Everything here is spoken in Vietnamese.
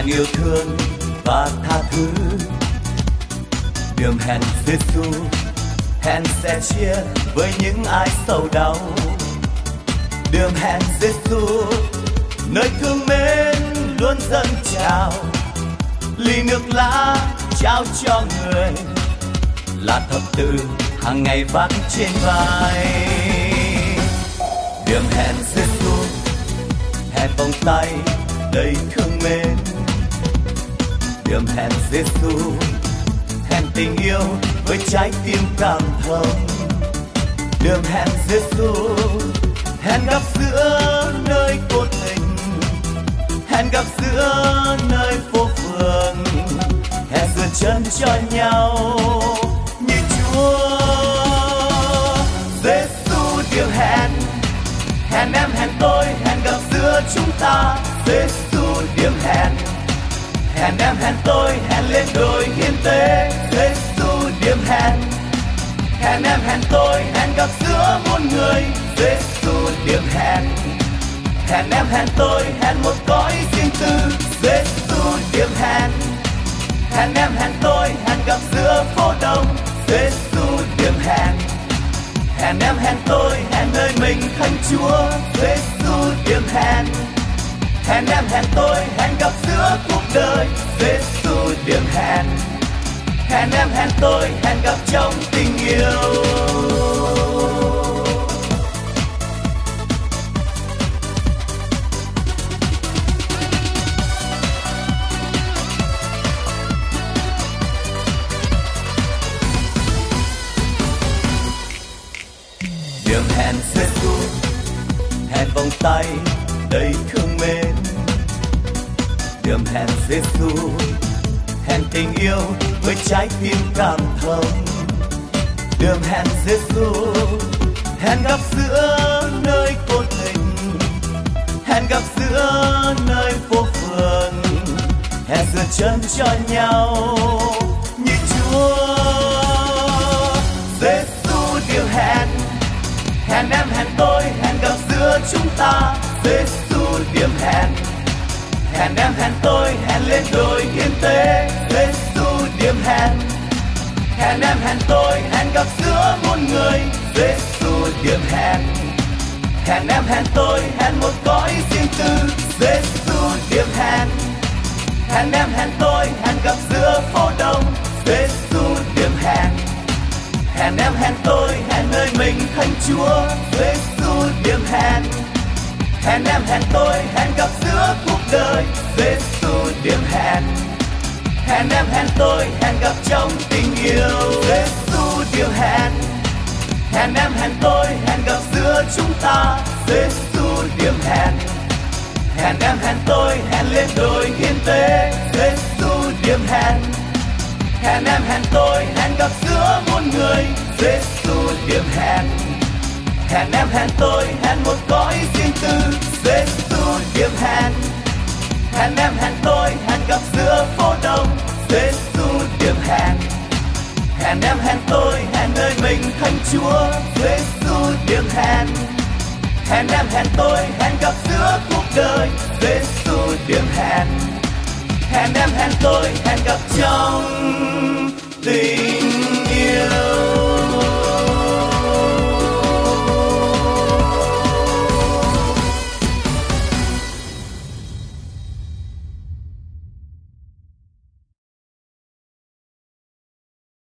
hẹn yêu thương và tha thứ. Đường hẹn Giêsu, hẹn sẽ chia với những ai sầu đau. Đường hẹn Giêsu, nơi thương mến luôn dâng trào. Ly nước lá trao cho người, là thập tự hàng ngày vác trên vai. Đường hẹn Giêsu, hẹn vòng tay đầy thương mến. Đường hẹn Giêsu, hẹn tình yêu với trái tim cảm thông. Đường hẹn Giêsu, hẹn gặp giữa nơi cô tình, hẹn gặp giữa nơi phố phường, hẹn dựa chân cho nhau như Chúa. Giêsu điều hẹn, hẹn em hẹn tôi, hẹn gặp giữa chúng ta. Giêsu điểm hẹn, hẹn em hẹn tôi, hẹn lên đồi hiến tế. Giêsu điểm hẹn, hẹn em hẹn tôi, hẹn gặp giữa muôn người. Giêsu điểm hẹn, hẹn em hẹn tôi, hẹn một cõi riêng tư. Giêsu điểm hẹn, hẹn em hẹn tôi, hẹn gặp giữa phố đông. Giêsu điểm hẹn, hẹn em hẹn tôi, hẹn nơi mình thánh Chúa. Giêsu điểm hẹn, hẹn em hẹn tôi, hẹn gặp giữa cuộc đời. Giêsu điểm hẹn, hẹn em hẹn tôi, hẹn gặp trong tình yêu. Đường hẹn Giêsu, hẹn vòng tay đầy thương mến. Đường hẹn Giêsu, hẹn tình yêu với trái tim cảm thông. Đường hẹn Giêsu, hẹn gặp giữa nơi cô tình, hẹn gặp giữa nơi phố phường, hẹn dựa chân cho nhau như Chúa. Giêsu điều hẹn, hẹn em hẹn tôi, hẹn gặp giữa chúng ta. Giêsu điểm hẹn, hẹn em hẹn tôi, hẹn lên đồi hiến tế. Giêsu điểm hẹn, hẹn em hẹn tôi, hẹn gặp giữa muôn người. Giêsu điểm hẹn, hẹn em hẹn tôi, hẹn một cõi riêng tư. Giêsu điểm hẹn, hẹn em hẹn tôi, hẹn gặp giữa phố đông. Giêsu điểm hẹn, hẹn em hẹn tôi, hẹn nơi mình thánh Chúa. Giêsu điểm hẹn, hẹn em hẹn tôi, hẹn gặp giữa cuộc đời. Giêsu điểm hẹn, hẹn em hẹn tôi, hẹn gặp trong tình yêu. Giêsu điều hẹn, hẹn em hẹn tôi, hẹn gặp giữa chúng ta. Giêsu điểm hẹn, hẹn em hẹn tôi, hẹn lên đồi hiến tế. Giêsu điểm hẹn, hẹn em hẹn tôi, hẹn gặp giữa muôn người. Giêsu điểm hẹn, hẹn em hẹn tôi, hẹn một cõi riêng tư. Giêsu điểm hẹn, hẹn em hẹn tôi, hẹn gặp giữa phố đông. Giêsu điểm hẹn, hẹn em hẹn tôi, hẹn nơi mình thánh Chúa. Giêsu điểm hẹn, hẹn em hẹn tôi, hẹn gặp giữa cuộc đời. Giêsu điểm hẹn, hẹn em hẹn tôi, hẹn gặp trong tình